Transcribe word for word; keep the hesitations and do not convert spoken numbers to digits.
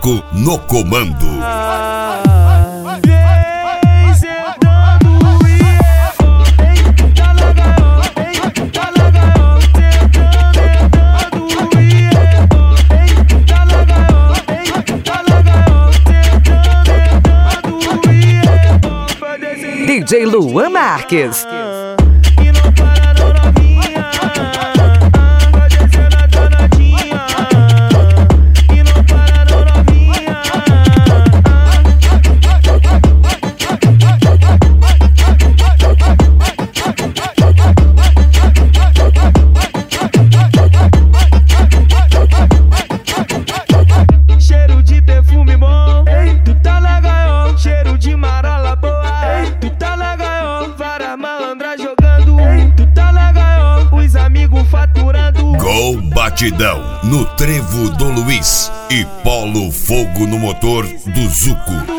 Zuco no comando. D J Luan Marques. Cheiro de perfume bom, tu tá legal. Cheiro de marola boa, tu tá legal. Várias malandras jogando, tu tá legal. Os amigos faturando. Gol Batidão no Trevo do Luiz e Polo Fogo no motor do Zuco.